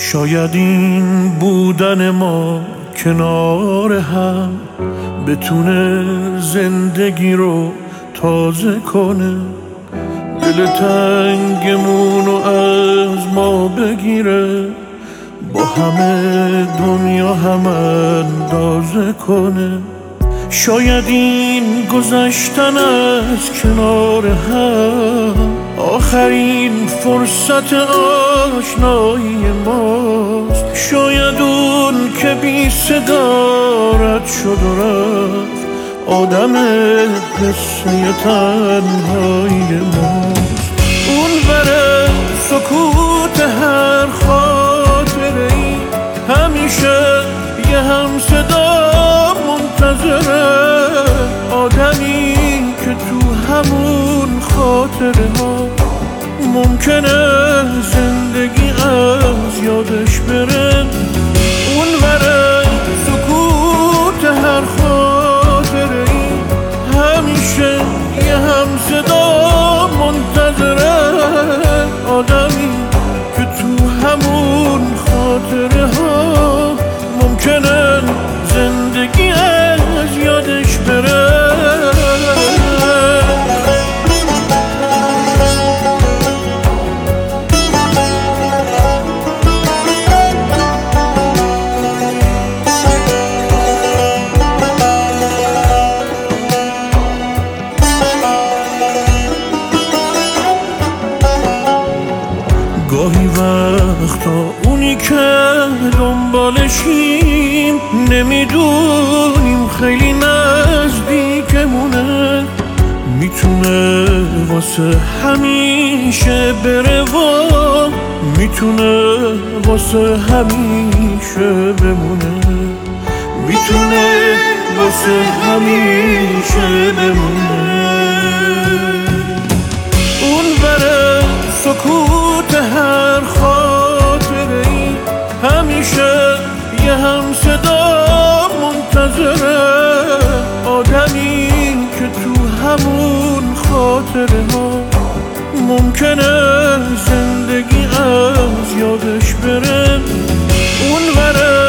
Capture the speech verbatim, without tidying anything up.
شاید این بودن ما کنار هم بتونه زندگی رو تازه کنه، دل تنگمون رو از ما بگیره، با همه دنیا هم اندازه کنه. شاید این گذشتن از کنار هم آخرین فرصت آشنایی ماست. شاید اون که بی صدا رد شد و رفت آدم قصه تنهایی ماست. اون بره سکوت هر خاطره ای همیشه یه هم صدا منتظره، آدمی که تو همون خاطره ها ممکنه زندگی از یادش بره. اون بره سکوت هر خاطره ای همیشه یه هم صدا منتظره، آدمی که تو همون خاطره ها ممکنه زندگی از یادش بره. گاهی وقتا اونی که دنبالشیم نمیدونیم خیلی نزدیکمونه، میتونه واسه همیشه بره و میتونه واسه همیشه بمونه، میتونه واسه همیشه بمونه. اون بره سکوت هر خاطره ای همیشه یه هم صدا منتظره، آدمی که تو همون خاطره ها ممکنه زندگی از یادش بره. اون بره